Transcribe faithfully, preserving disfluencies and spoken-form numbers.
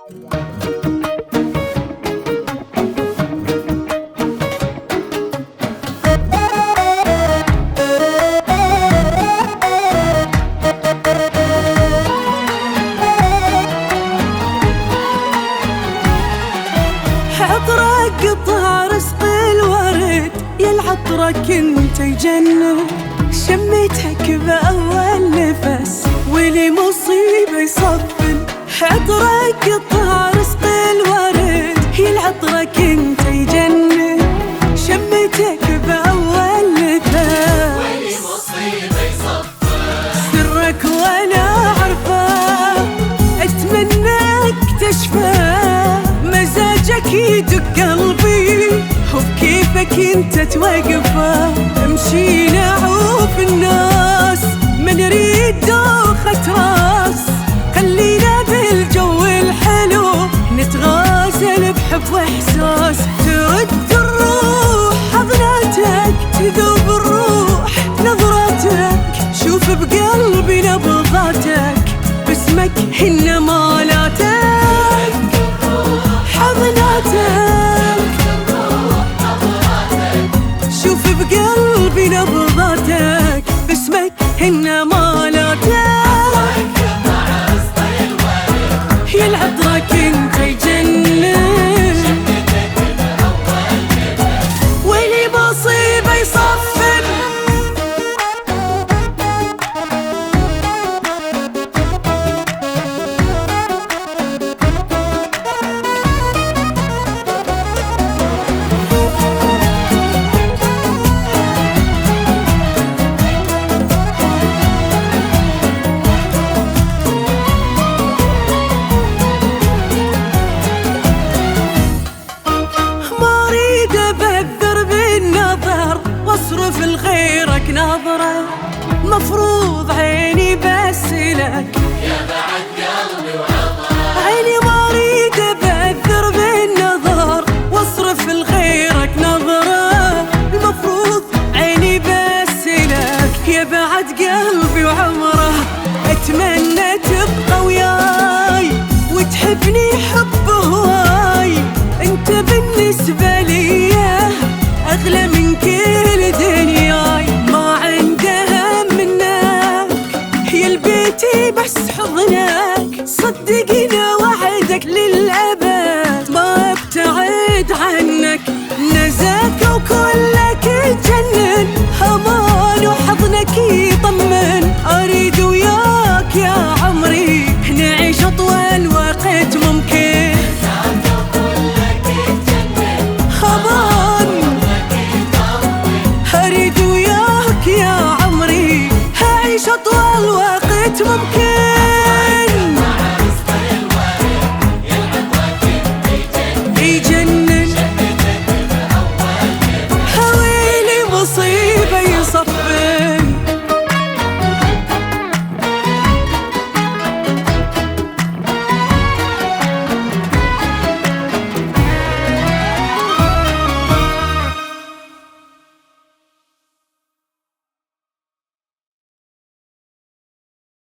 عطرك قطع رزق الورد، يا العطرة كنت يجنن، شميتك بأول نفس ولي مصيبة يصفن. عطرك قطع رزق الورد، يا العطرة كنت يجنن، شميتك بأول نفس ولي مصيبة يصفن. سرك وانا عارفة، اتمنىك تشفى، مزاجك يدق قلبي وبكيفك انت توقفه. مشينا عوف الناس ما نريد دوخة راس، خلينا بالجو الحلو نتغازل بحب واحساس. ترد الروح حضناتك، تذوب الروح نظراتك، شوف بقلبي نبضاتك، باسمك هن مالاتك حضناتك، شوف بقلبي نبضاتك، باسمك هن مالاتك. يا العطرة كنت يجنن، ولي مصيبة يصفن. واصرف لغيرك نظرة، مفروض عيني بس لك يا بعد قلبي وعطرك. عيني ما اريد ابذر بالنظر، واصرف لغيرك نظرة، المفروض عيني بس لك يا بعد قلبي وعمره. اتمنى تبقى وياي وتحبني حب هواي، انت بالنسبة لي اغلى من كل دنياي. ما عندها منك يا البيتي بس حضنك، صدقني